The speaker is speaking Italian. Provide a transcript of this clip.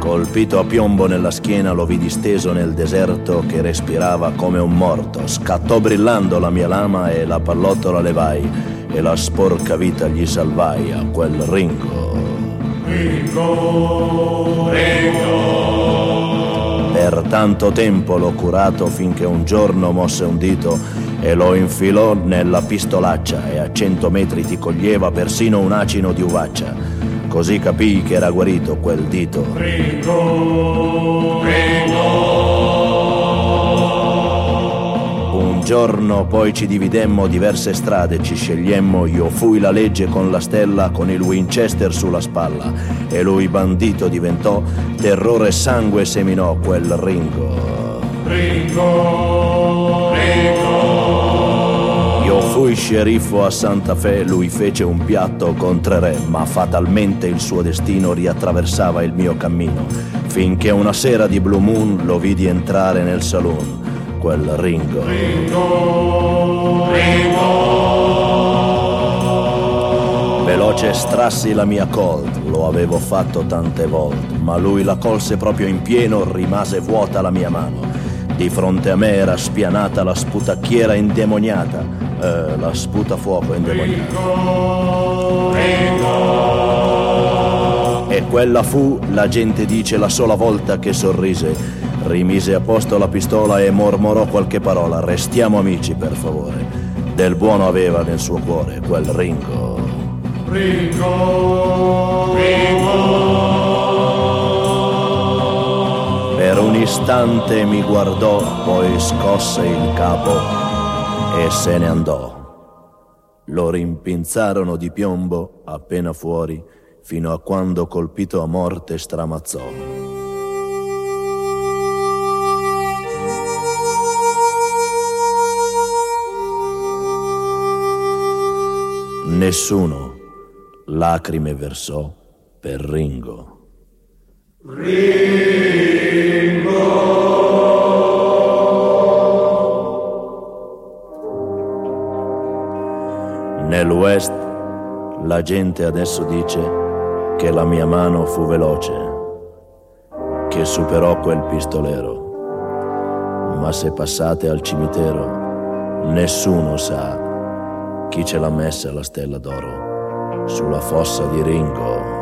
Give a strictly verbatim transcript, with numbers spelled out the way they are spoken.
Colpito a piombo nella schiena lo vidi steso nel deserto che respirava come un morto. Scattò brillando la mia lama e la pallottola levai e la sporca vita gli salvai a quel Ringo. Ringo, Ringo. Per tanto tempo l'ho curato finché un giorno mosse un dito e lo infilò nella pistolaccia e a cento metri ti coglieva persino un acino di uvaccia. Così capii che era guarito quel dito. Ringo, Ringo. Un giorno poi ci dividemmo diverse strade, ci scegliemmo, io fui la legge con la stella, con il Winchester sulla spalla, e lui bandito diventò, terrore e sangue seminò quel Ringo. Ringo, Ringo. Io fui sceriffo a Santa Fe, lui fece un piatto con tre re, ma fatalmente il suo destino riattraversava il mio cammino, finché una sera di Blue Moon lo vidi entrare nel saloon, quel Ringo. Ringo, Ringo. Veloce estrassi la mia Colt, lo avevo fatto tante volte, ma lui la colse proprio in pieno, rimase vuota la mia mano. Di fronte a me era spianata la sputacchiera indemoniata, eh, la sputafuoco indemoniata. Ringo, Ringo. E quella fu, la gente dice, la sola volta che sorrise. Rimise a posto la pistola e mormorò qualche parola. Restiamo amici, per favore. Del buono aveva nel suo cuore quel Ringo. Ringo, Ringo. Per un istante mi guardò, poi scosse il capo e se ne andò. Lo rimpinzarono di piombo appena fuori, fino a quando colpito a morte stramazzò. Nessuno lacrime versò per Ringo. Nel West la gente adesso dice che la mia mano fu veloce, che superò quel pistolero, ma se passate al cimitero nessuno sa chi ce l'ha messa la stella d'oro sulla fossa di Ringo.